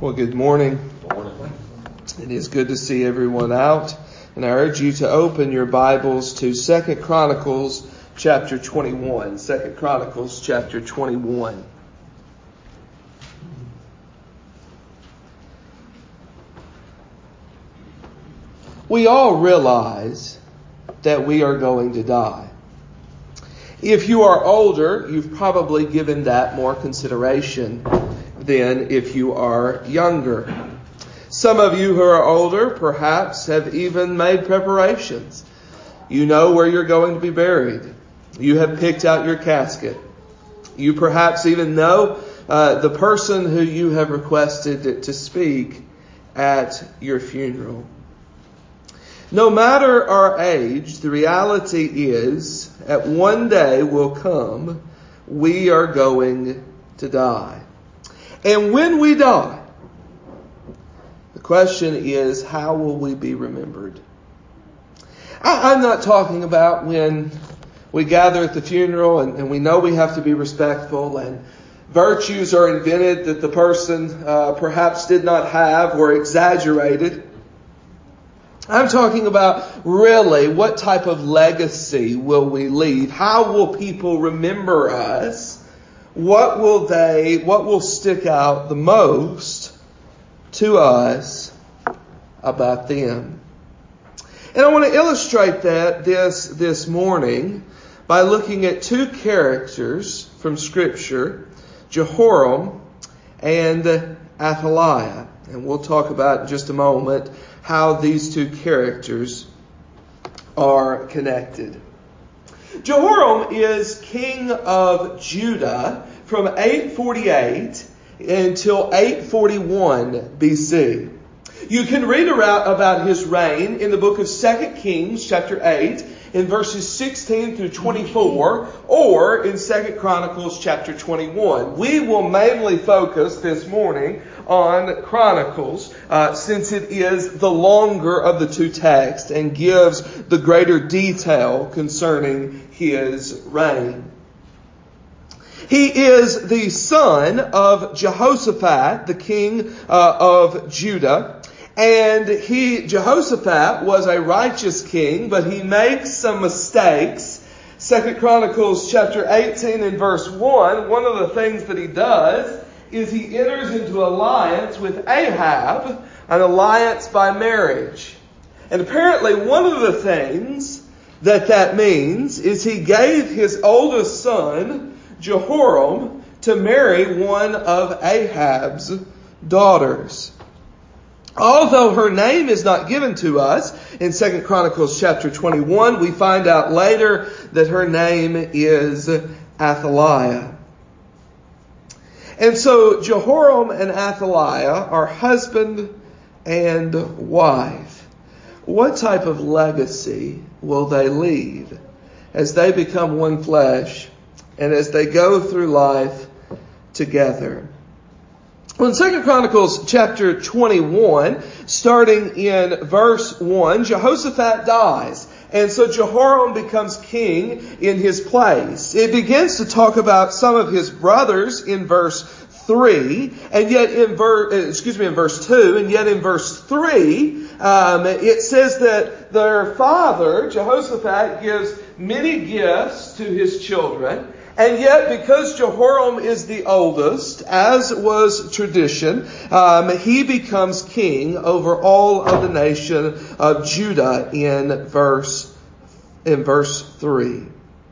Well, good morning. Good morning. It is good to see everyone out. And I urge you to open your Bibles to 2 Chronicles chapter 21. 2 Chronicles chapter 21. We all realize that we are going to die. If you are older, you've probably given that more consideration than if you are younger. Some of you who are older perhaps have even made preparations. You know where you're going to be buried. You have picked out your casket. You perhaps even know the person who you have requested to speak at your funeral. No matter our age, the reality is that one day will come, we are going to die. And when we die, the question is, how will we be remembered? I'm not talking about when we gather at the funeral and we know we have to be respectful and virtues are invented that the person perhaps did not have or exaggerated. I'm talking about really what type of legacy will we leave? How will people remember us? What will stick out the most to us about them? And I want to illustrate that this morning by looking at two characters from Scripture, Jehoram and Athaliah. And we'll talk about in just a moment how these two characters are connected. Jehoram is king of Judah from 848 until 841 BC. You can read about his reign in the book of 2 Kings chapter 8 in verses 16 through 24 or in 2 Chronicles chapter 21. We will mainly focus this morning on Chronicles since it is the longer of the two texts and gives the greater detail concerning his reign. He is the son of Jehoshaphat, the king of Judah. And Jehoshaphat was a righteous king, but he makes some mistakes. 2 Chronicles chapter 18 and verse 1, one of the things that he does is he enters into alliance with Ahab, an alliance by marriage. And apparently one of the things that means is he gave his oldest son, Jehoram, to marry one of Ahab's daughters. Although her name is not given to us in 2 Chronicles chapter 21, we find out later that her name is Athaliah. And so Jehoram and Athaliah are husband and wife. What type of legacy will they leave as they become one flesh and as they go through life together? Well, in 2 Chronicles chapter 21, starting in verse 1, Jehoshaphat dies. And so Jehoram becomes king in his place. It begins to talk about some of his brothers in verse 3, and yet in verse 2, and yet in verse 3, it says that their father, Jehoshaphat, gives many gifts to his children. And yet, because Jehoram is the oldest, as was tradition, he becomes king over all of the nation of Judah in verse 3.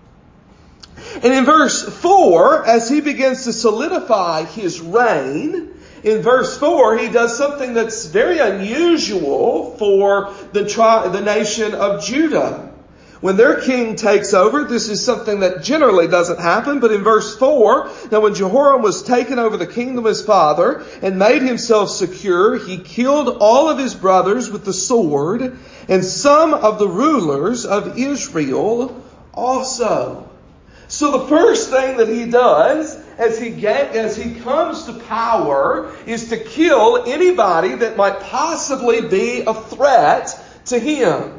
And in verse 4, as he begins to solidify his reign, in verse 4, he does something that's very unusual for the nation of Judah. When their king takes over, this is something that generally doesn't happen, but in verse 4, now when Jehoram was taken over the kingdom of his father and made himself secure, he killed all of his brothers with the sword and some of the rulers of Israel also. So the first thing that he does as he comes to power is to kill anybody that might possibly be a threat to him.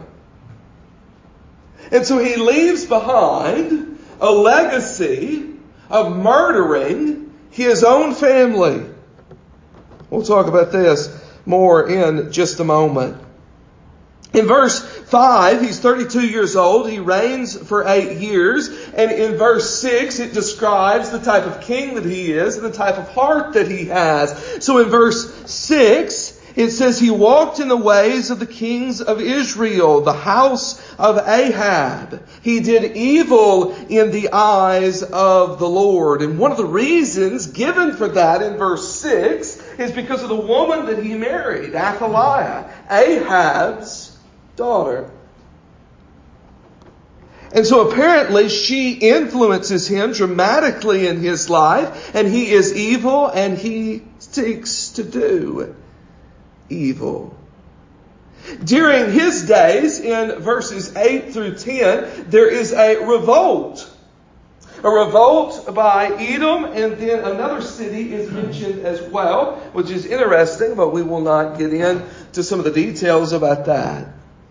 And so he leaves behind a legacy of murdering his own family. We'll talk about this more in just a moment. In verse 5, he's 32 years old. He reigns for 8 years. And in verse 6, it describes the type of king that he is and the type of heart that he has. So in verse 6, it says he walked in the ways of the kings of Israel, the house of Ahab. He did evil in the eyes of the Lord. And one of the reasons given for that in verse 6 is because of the woman that he married, Athaliah, Ahab's daughter. And so apparently she influences him dramatically in his life, and he is evil and he seeks to do evil. During his days, in verses 8 through 10, there is a revolt. A revolt by Edom, and then another city is mentioned as well, which is interesting, but we will not get into some of the details about that.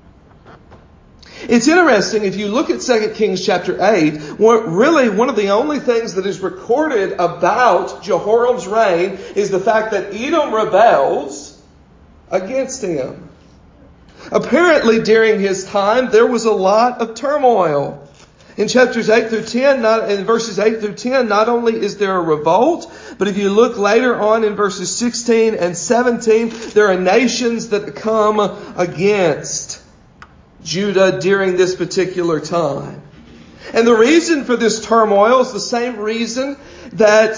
It's interesting, if you look at 2 Kings chapter 8, one of the only things that is recorded about Jehoram's reign is the fact that Edom rebels against him. Apparently, during his time, there was a lot of turmoil. In chapters 8 through 10, in verses 8 through 10, not only is there a revolt, but if you look later on in verses 16 and 17, there are nations that come against Judah during this particular time. And the reason for this turmoil is the same reason that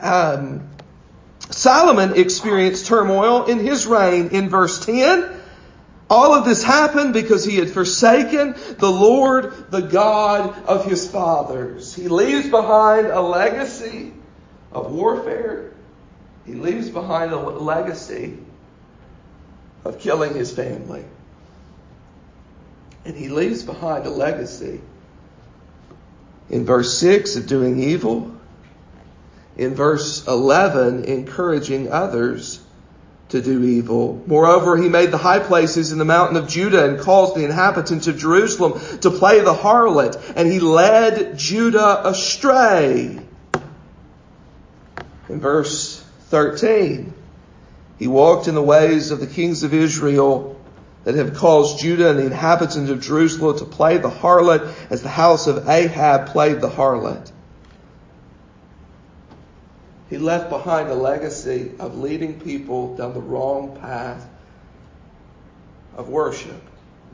Solomon experienced turmoil in his reign. In verse 10, all of this happened because he had forsaken the Lord, the God of his fathers. He leaves behind a legacy of warfare. He leaves behind a legacy of killing his family. And he leaves behind a legacy in verse 6 of doing evil. In verse 11, encouraging others to do evil. Moreover, he made the high places in the mountain of Judah and caused the inhabitants of Jerusalem to play the harlot. And he led Judah astray. In verse 13, he walked in the ways of the kings of Israel that have caused Judah and the inhabitants of Jerusalem to play the harlot as the house of Ahab played the harlot. He left behind a legacy of leading people down the wrong path of worship.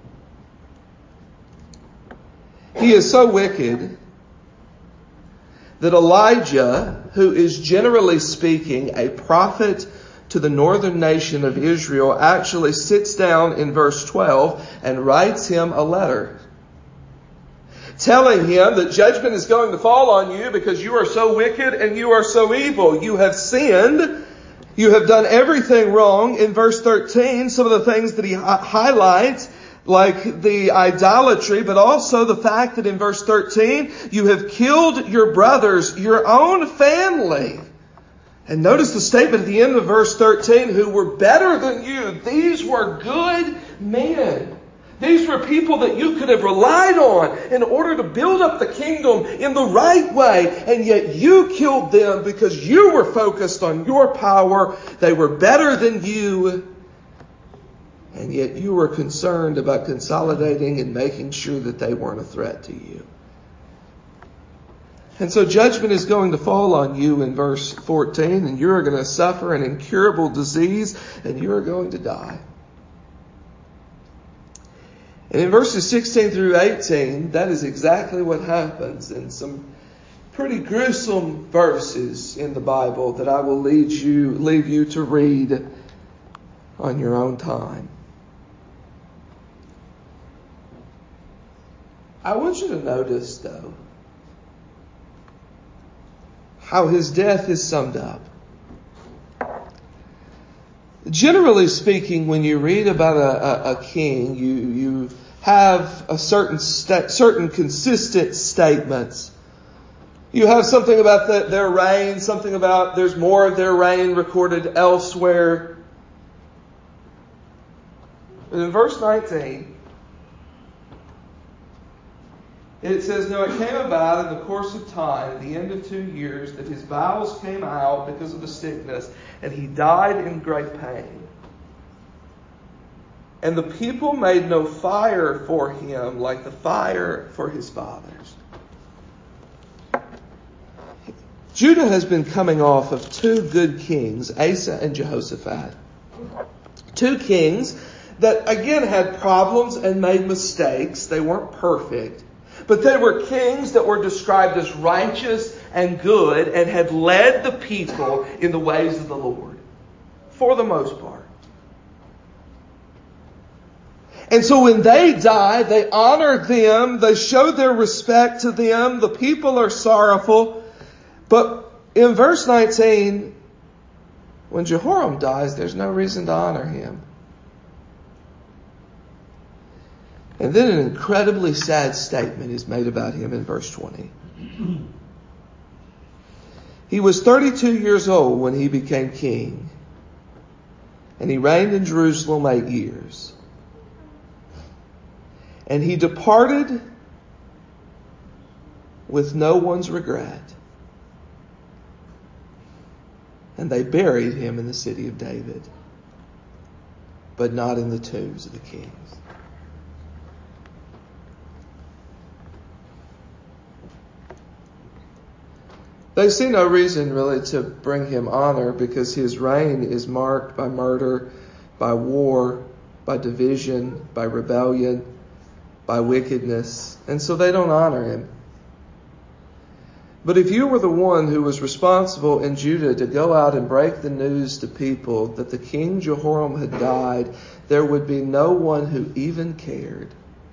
He is so wicked that Elijah, who is generally speaking a prophet to the northern nation of Israel, actually sits down in verse 12 and writes him a letter, telling him that judgment is going to fall on you because you are so wicked and you are so evil. You have sinned. You have done everything wrong. In verse 13, some of the things that he highlights, like the idolatry, but also the fact that in verse 13, you have killed your brothers, your own family. And notice the statement at the end of verse 13, who were better than you. These were good men. These were people that you could have relied on in order to build up the kingdom in the right way. And yet you killed them because you were focused on your power. They were better than you. And yet you were concerned about consolidating and making sure that they weren't a threat to you. And so judgment is going to fall on you in verse 14, and you are going to suffer an incurable disease, and you are going to die. And in verses 16 through 18, that is exactly what happens in some pretty gruesome verses in the Bible that I will leave you to read on your own time. I want you to notice, though, how his death is summed up. Generally speaking, when you read about a king, you have a certain consistent statements. You have something about their reign, something about there's more of their reign recorded elsewhere. But in verse 19, it It says, "Now it came about in the course of time, at the end of 2 years, that his bowels came out because of the sickness, and he died in great pain. And the people made no fire for him like the fire for his fathers." Judah has been coming off of 2 good kings, Asa and Jehoshaphat. 2 kings that, again, had problems and made mistakes. They weren't perfect. But they were kings that were described as righteous and good and had led the people in the ways of the Lord, for the most part. And so when they died, they honored them, they showed their respect to them, the people are sorrowful. But in verse 19, when Jehoram dies, there's no reason to honor him. And then an incredibly sad statement is made about him in verse 20. "He was 32 years old when he became king, and he reigned in Jerusalem 8 years. And he departed with no one's regret. And they buried him in the city of David, but not in the tombs of the kings." They see no reason really to bring him honor because his reign is marked by murder, by war, by division, by rebellion, by wickedness. And so they don't honor him. But if you were the one who was responsible in Judah to go out and break the news to people that the king Jehoram had died, there would be no one who even cared.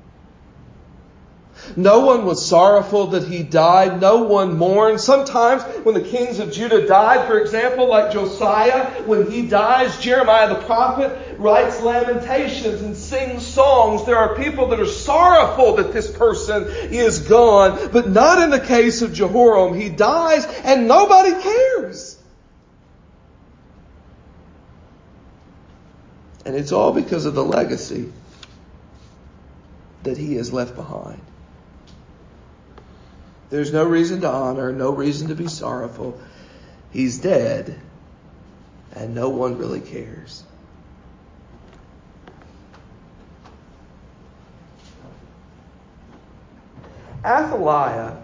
No one was sorrowful that he died. No one mourned. Sometimes when the kings of Judah died, for example, like Josiah, when he dies, Jeremiah the prophet writes lamentations and sings songs. There are people that are sorrowful that this person is gone, but not in the case of Jehoram. He dies and nobody cares. And it's all because of the legacy that he has left behind. There's no reason to honor, no reason to be sorrowful. He's dead, and no one really cares. Athaliah,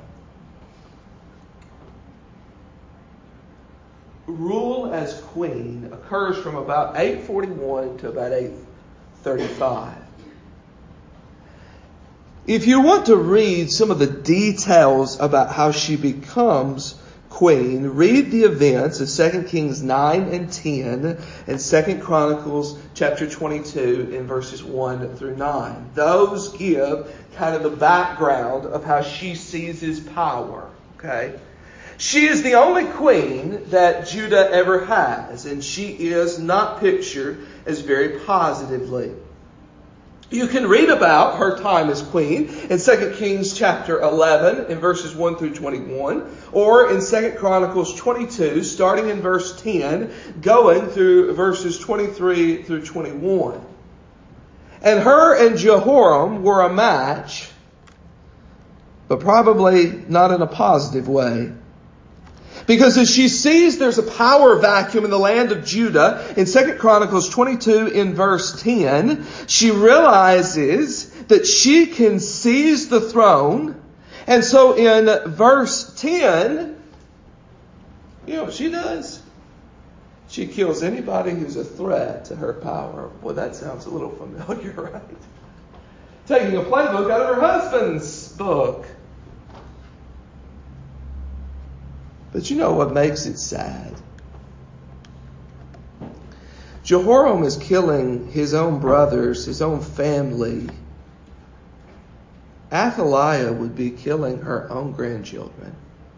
rule as queen, occurs from about 841 to about 835. If you want to read some of the details about how she becomes queen, read the events of 2 Kings 9 and 10 and 2 Chronicles chapter 22 in verses 1 through 9. Those give kind of the background of how she seizes power. Okay? She is the only queen that Judah ever has, and she is not pictured as very positively. You can read about her time as queen in 2 Kings chapter 11 in verses 1 through 21, or in 2 Chronicles 22, starting in verse 10, going through verses 23 through 21. And her and Jehoram were a match, but probably not in a positive way. Because as she sees there's a power vacuum in the land of Judah, in 2 Chronicles 22 in verse 10, she realizes that she can seize the throne. And so in verse 10, you know what she does? She kills anybody who's a threat to her power. Well, that sounds a little familiar, right? Taking a playbook out of her husband's book. But you know what makes it sad? Jehoram is killing his own brothers, his own family. Athaliah would be killing her own grandchildren.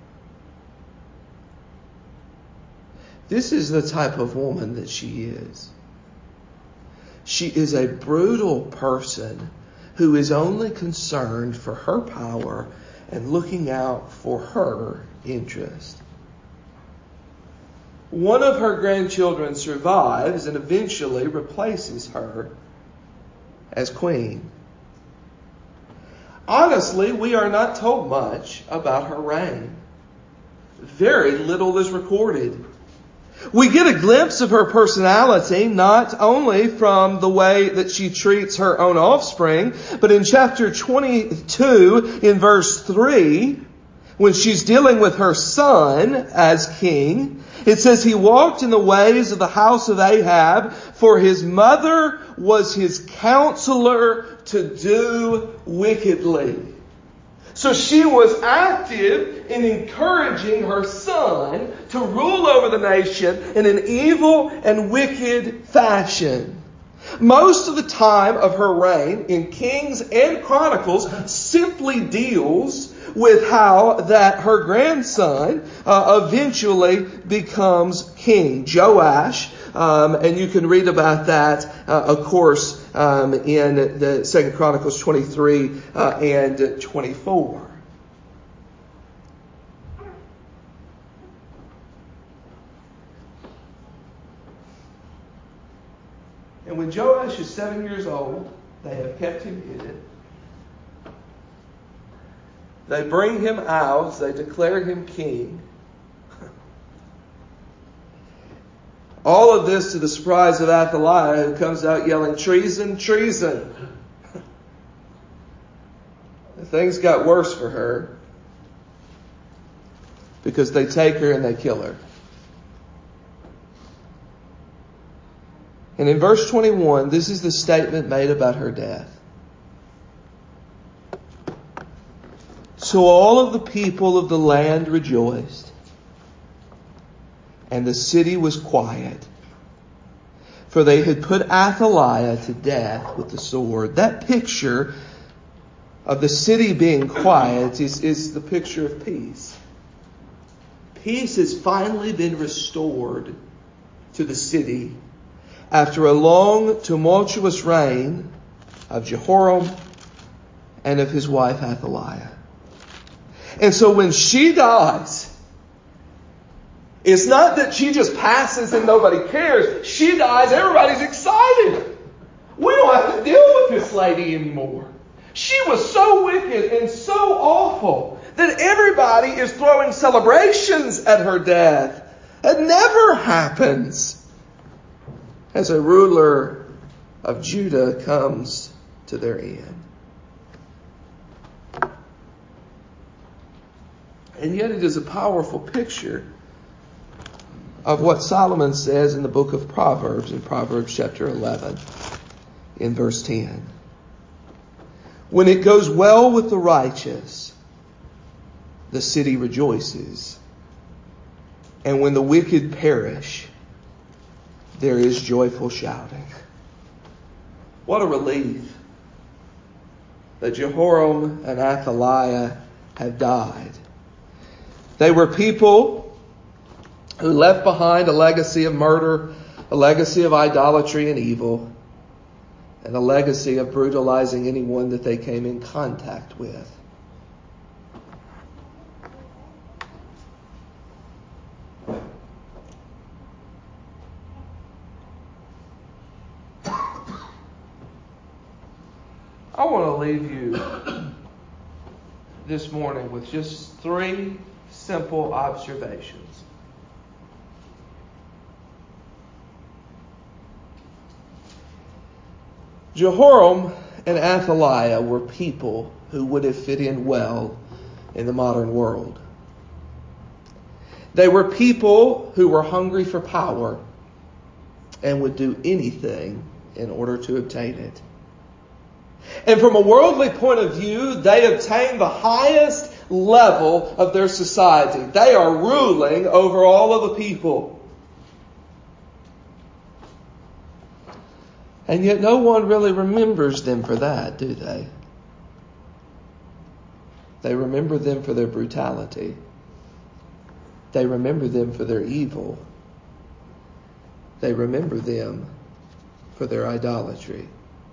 This is the type of woman that she is. She is a brutal person who is only concerned for her power and looking out for her interest. One of her grandchildren survives and eventually replaces her as queen. Honestly, we are not told much about her reign. Very little is recorded. We get a glimpse of her personality not only from the way that she treats her own offspring, but in chapter 22, in verse 3, when she's dealing with her son as king, it says, he walked in the ways of the house of Ahab, for his mother was his counselor to do wickedly. So she was active in encouraging her son to rule over the nation in an evil and wicked fashion. Most of the time of her reign in Kings and Chronicles simply deals with how that her grandson eventually becomes king, Joash. And you can read about that, of course, in the 2 Chronicles 23 and 24. And when Joash is 7 years old, they have kept him hidden. They bring him out. They declare him king. All of this to the surprise of Athaliah, who comes out yelling, treason, treason. Things got worse for her because they take her and they kill her. And in verse 21, this is the statement made about her death. So all of the people of the land rejoiced, and the city was quiet, for they had put Athaliah to death with the sword. That picture of the city being quiet is the picture of peace. Peace has finally been restored to the city after a long, tumultuous reign of Jehoram and of his wife Athaliah. And so when she dies, it's not that she just passes and nobody cares. She dies, everybody's excited. We don't have to deal with this lady anymore. She was so wicked and so awful that everybody is throwing celebrations at her death. It never happens as a ruler of Judah comes to their end. And yet it is a powerful picture of what Solomon says in the book of Proverbs, in Proverbs chapter 11, in verse 10. When it goes well with the righteous, the city rejoices. And when the wicked perish, there is joyful shouting. What a relief that Jehoram and Athaliah have died. They were people who left behind a legacy of murder, a legacy of idolatry and evil, and a legacy of brutalizing anyone that they came in contact with. I want to leave you this morning with just 3 simple observations. Jehoram and Athaliah were people who would have fit in well in the modern world. They were people who were hungry for power and would do anything in order to obtain it. And from a worldly point of view, they obtain the highest level of their society. They are ruling over all of the people. And yet no one really remembers them for that, do they? They remember them for their brutality. They remember them for their evil. They remember them for their idolatry.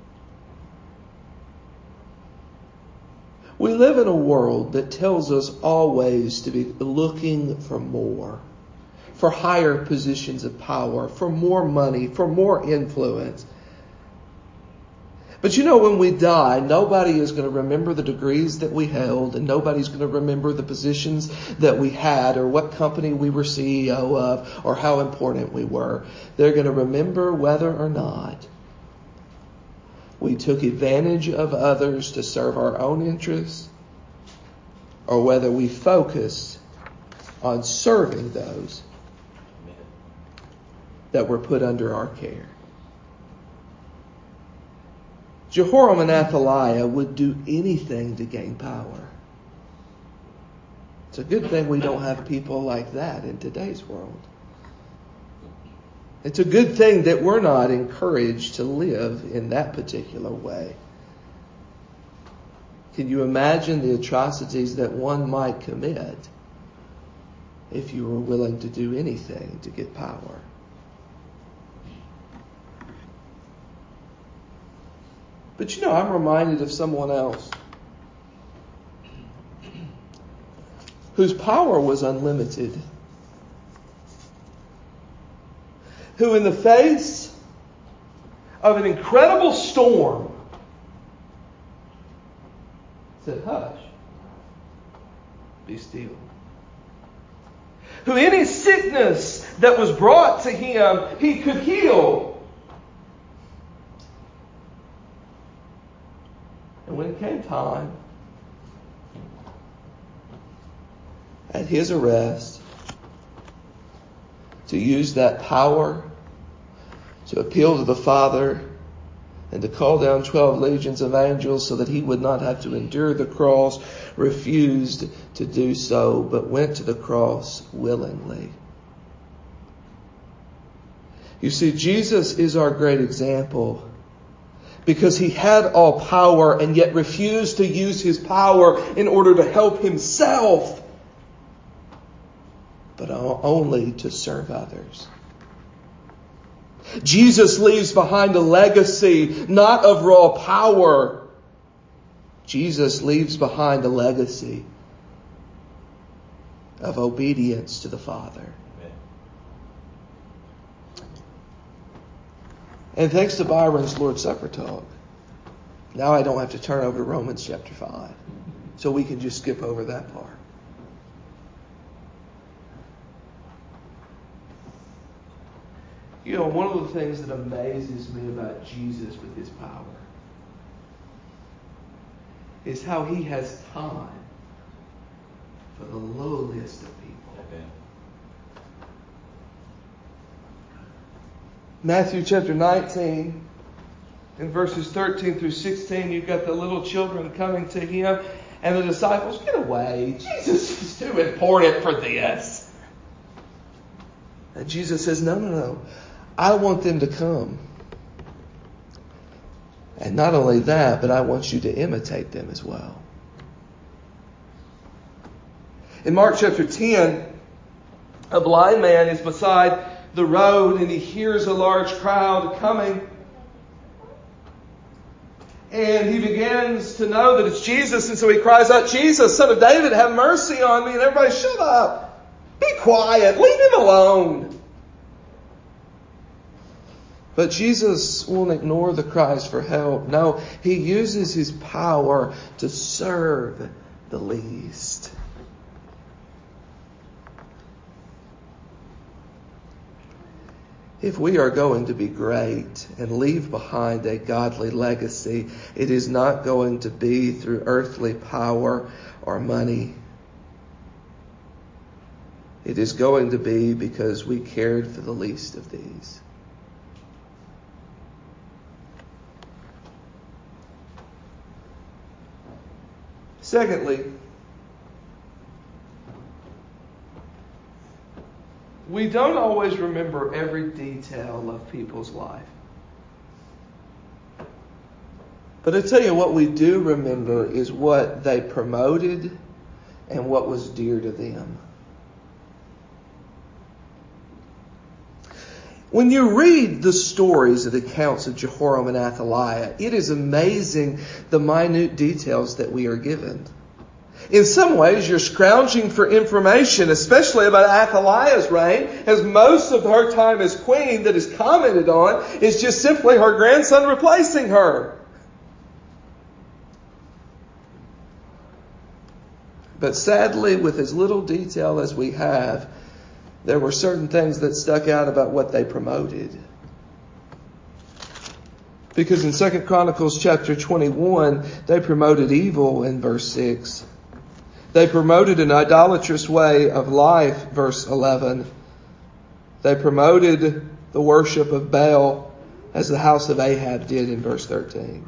We live in a world that tells us always to be looking for more, for higher positions of power, for more money, for more influence. But when we die, nobody is going to remember the degrees that we held, and nobody's going to remember the positions that we had, or what company we were CEO of, or how important we were. They're going to remember whether or not we took advantage of others to serve our own interests, or whether we focused on serving those that were put under our care. Jehoram and Athaliah would do anything to gain power. It's a good thing we don't have people like that in today's world. It's a good thing that we're not encouraged to live in that particular way. Can you imagine the atrocities that one might commit if you were willing to do anything to get power? But I'm reminded of someone else whose power was unlimited, who in the face of an incredible storm said, "Hush, be still." Who any sickness that was brought to him, he could heal. And when it came time at his arrest to use that power to appeal to the Father and to call down 12 legions of angels so that he would not have to endure the cross, refused to do so, but went to the cross willingly. You see, Jesus is our great example because he had all power and yet refused to use his power in order to help himself, but only to serve others. Jesus leaves behind a legacy not of raw power. Jesus leaves behind a legacy of obedience to the Father. Amen. And thanks to Byron's Lord's Supper talk, now I don't have to turn over to Romans chapter 5. So we can just skip over that part. One of the things that amazes me about Jesus with his power is how he has time for the lowliest of people. Amen. Matthew chapter 19, in verses 13 through 16, you've got the little children coming to him, and the disciples, "Get away. Jesus is too important for this." And Jesus says, No. I want them to come. And not only that, but I want you to imitate them as well. In Mark chapter 10, a blind man is beside the road and he hears a large crowd coming. And he begins to know that it's Jesus, and so he cries out, "Jesus, Son of David, have mercy on me." And everybody, "Shut up. Be quiet. Leave him alone." But Jesus won't ignore the cries for help. No, he uses his power to serve the least. If we are going to be great and leave behind a godly legacy, it is not going to be through earthly power or money. It is going to be because we cared for the least of these. Secondly, we don't always remember every detail of people's life. But I tell you what we do remember is what they promoted and what was dear to them. When you read the stories of the accounts of Jehoram and Athaliah, it is amazing the minute details that we are given. In some ways, you're scrounging for information, especially about Athaliah's reign, as most of her time as queen that is commented on is just simply her grandson replacing her. But sadly, with as little detail as we have, there were certain things that stuck out about what they promoted. Because in 2 Chronicles chapter 21, they promoted evil in verse 6. They promoted an idolatrous way of life, verse 11. They promoted the worship of Baal as the house of Ahab did in verse 13.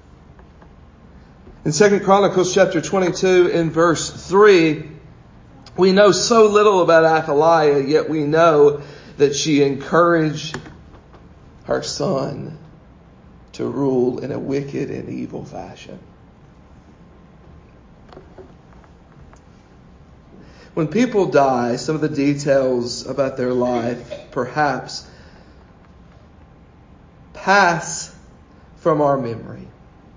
In 2 Chronicles chapter 22 in verse 3, we know so little about Athaliah, yet we know that she encouraged her son to rule in a wicked and evil fashion. When people die, some of the details about their life perhaps pass from our memory.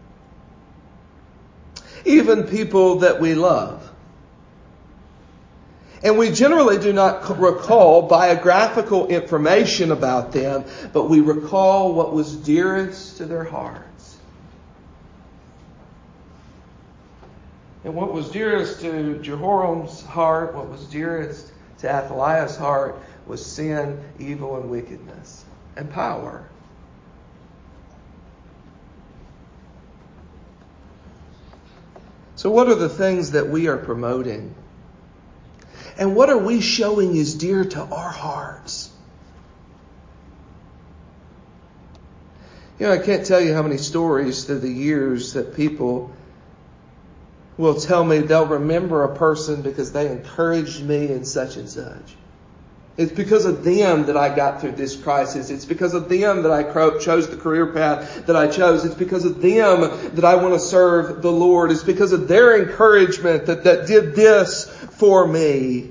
Even people that we love. And we generally do not recall biographical information about them, but we recall what was dearest to their hearts. And what was dearest to Jehoram's heart, what was dearest to Athaliah's heart, was sin, evil, and wickedness, and power. So what are the things that we are promoting? And what are we showing is dear to our hearts? I can't tell you how many stories through the years that people will tell me they'll remember a person because they encouraged me in such and such. It's because of them that I got through this crisis. It's because of them that I chose the career path that I chose. It's because of them that I want to serve the Lord. It's because of their encouragement that did this for me.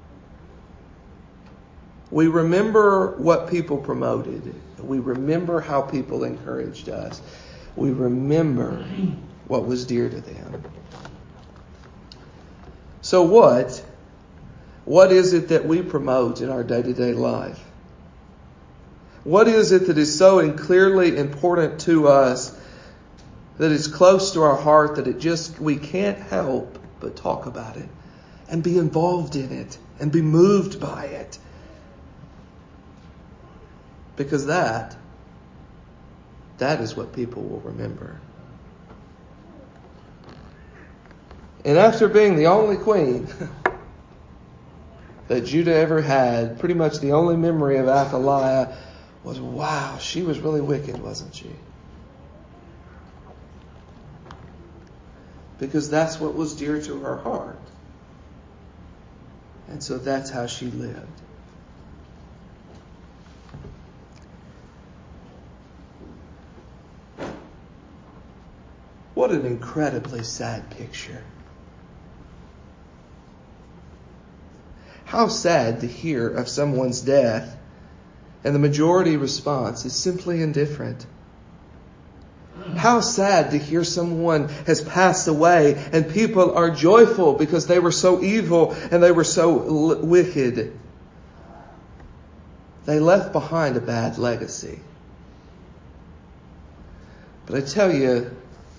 We remember what people promoted. We remember how people encouraged us. We remember what was dear to them. So what is it that we promote in our day-to-day life? What is it that is so clearly important to us, that is close to our heart, that we can't help but talk about it and be involved in it and be moved by it? Because that is what people will remember. And after being the only queen that Judah ever had, pretty much the only memory of Athaliah was, wow, she was really wicked, wasn't she? Because that's what was dear to her heart. And so that's how she lived. What an incredibly sad picture. How sad to hear of someone's death and the majority response is simply indifferent. How sad to hear someone has passed away and people are joyful because they were so evil and they were so wicked. They left behind a bad legacy. But I tell you,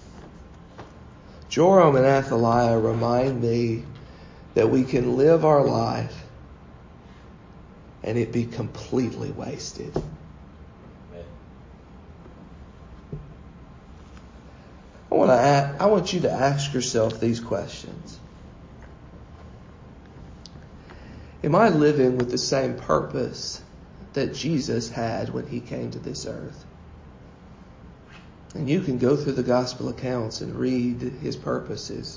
Joram and Athaliah remind me that we can live our life and it be completely wasted. I want you to ask yourself these questions. Am I living with the same purpose that Jesus had when he came to this earth? And you can go through the gospel accounts and read his purposes.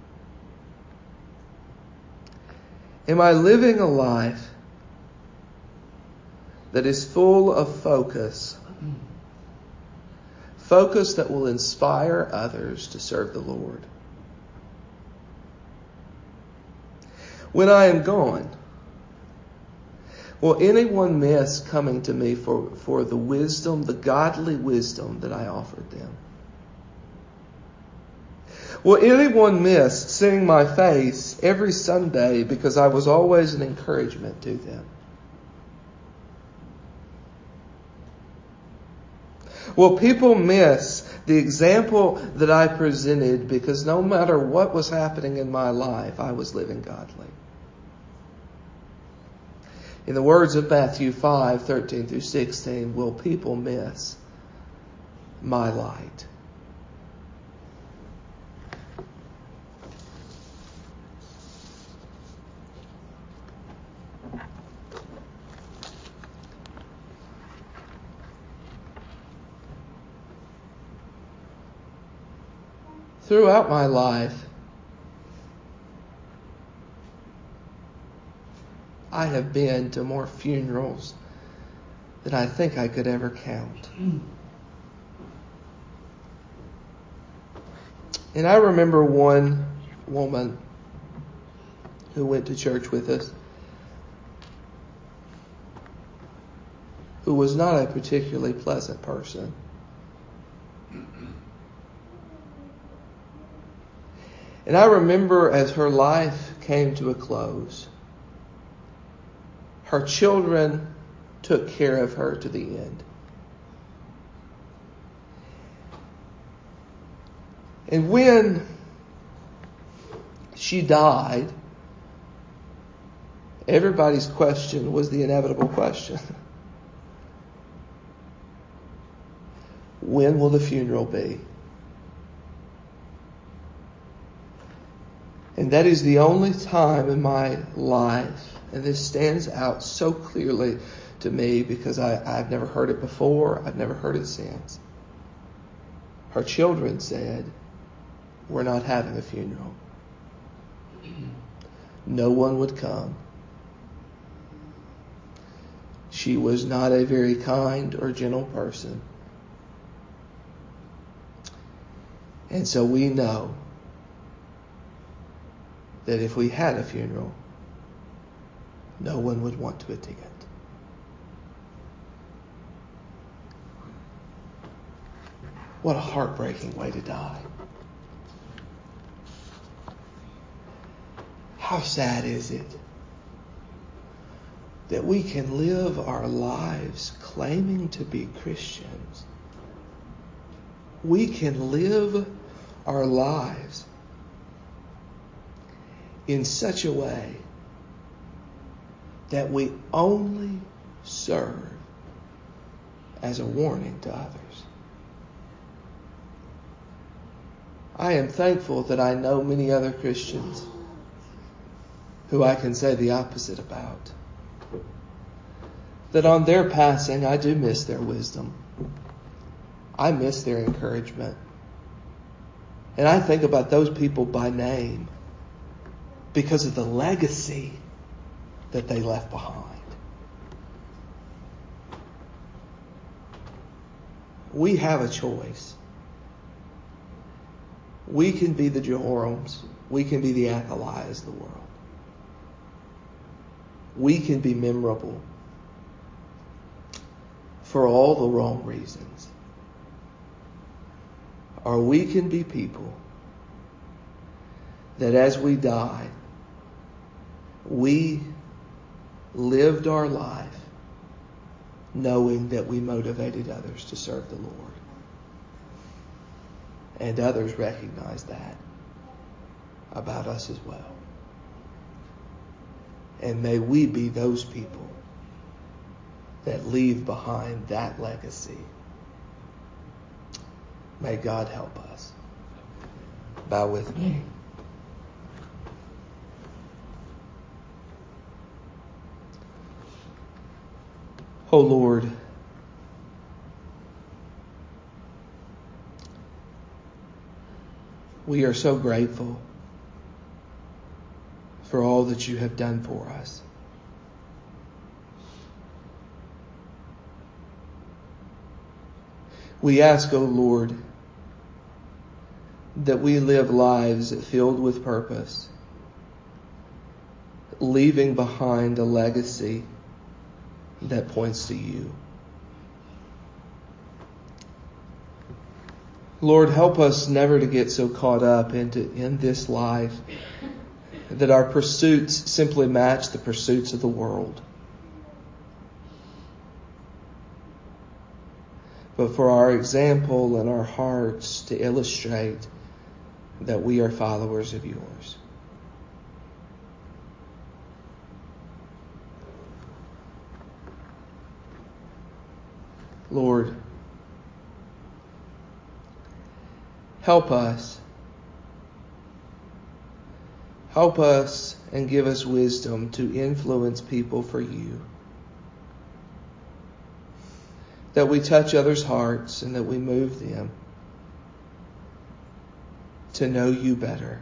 Am I living a life that is full of focus? Focus that will inspire others to serve the Lord. When I am gone, will anyone miss coming to me for the wisdom, the godly wisdom that I offered them? Will anyone miss seeing my face every Sunday because I was always an encouragement to them? Will people miss the example that I presented, because no matter what was happening in my life, I was living godly. In the words of Matthew 5:13 through 16, will people miss my light? Throughout my life, I have been to more funerals than I think I could ever count. And I remember one woman who went to church with us who was not a particularly pleasant person. And I remember as her life came to a close, her children took care of her to the end. And when she died, everybody's question was the inevitable question. When will the funeral be? And that is the only time in my life, and this stands out so clearly to me because I've never heard it before, I've never heard it since. Her children said, we're not having a funeral. No one would come. She was not a very kind or gentle person. And so we know that if we had a funeral, no one would want to attend. What a heartbreaking way to die. How sad is it that we can live our lives claiming to be Christians? We can live our lives in such a way that we only serve as a warning to others. I am thankful that I know many other Christians who I can say the opposite about. That on their passing, I do miss their wisdom. I miss their encouragement. And I think about those people by name because of the legacy that they left behind. We have a choice. We can be the Jehorims. We can be the Athaliahs of the world. We can be memorable for all the wrong reasons. Or we can be people that as we die, we lived our life knowing that we motivated others to serve the Lord. And others recognize that about us as well. And may we be those people that leave behind that legacy. May God help us. Bow with me. Oh Lord, we are so grateful for all that you have done for us. We ask, O Lord, that we live lives filled with purpose, leaving behind a legacy that points to you. Lord, help us never to get so caught up in this life that our pursuits simply match the pursuits of the world. but for our example and our hearts to illustrate that we are followers of yours. Lord, help us. Help us and give us wisdom to influence people for you. That we touch others' hearts and that we move them to know you better.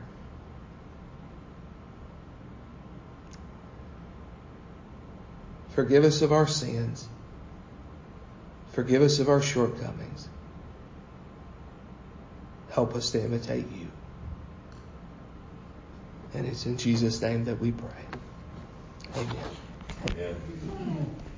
Forgive us of our sins. Forgive us of our shortcomings. Help us to imitate you. And it's in Jesus' name that we pray. Amen. Amen.